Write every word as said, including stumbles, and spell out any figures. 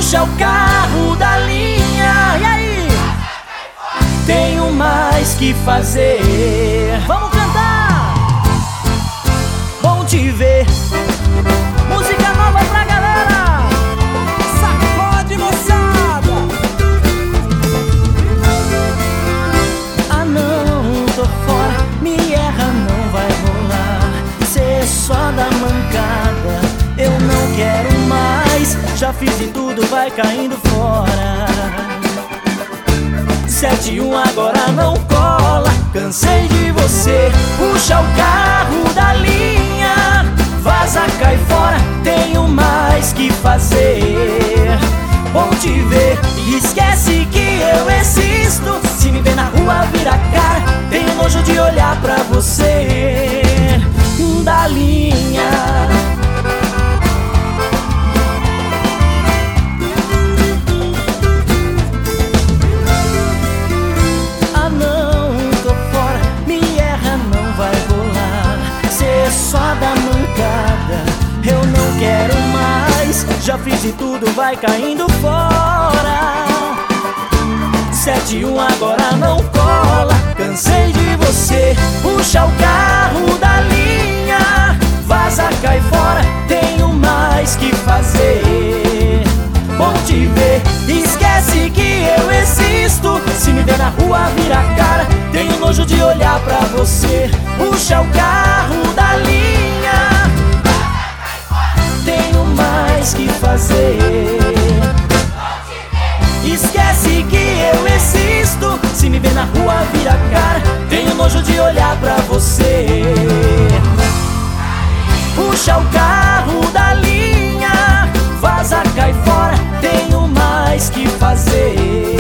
puxa o carro da linha. E aí? Tenho mais que fazer. Vamos cantar! Bom te ver. Música nova pra galera. Sacode, moçada. Ah não, tô fora, me erra, não vai rolar. Cê só dá mancada, eu não quero mais. Já fiz de tudo, vai caindo fora. Sete e um agora não cola. Cansei de você, puxa o carro da linha. Vaza, cai fora, tenho mais que fazer. Bom te ver, esquece que eu existo. Se me ver na rua, vira cara. Tenho nojo de olhar pra você. Da linha. Ah não, tô fora, me erra, não vai rolar. Cê só dá mancada, eu não quero mais. Já fiz de tudo, vai caindo fora. Sete e um agora não cola. Cansei de você, puxa o carro da linha. Vaza, cai fora, tenho mais que fazer. Bom te ver, esquece que eu existo. Se me ver na rua, vira cara. Tenho nojo de olhar pra você. Puxa o carro da linha. Tenho mais que fazer. Esquece que eu existo. Se me ver na rua, vira cara. Tenho nojo de olhar pra você. Puxa o carro da linha. Vaza, cai fora. Tenho mais que fazer.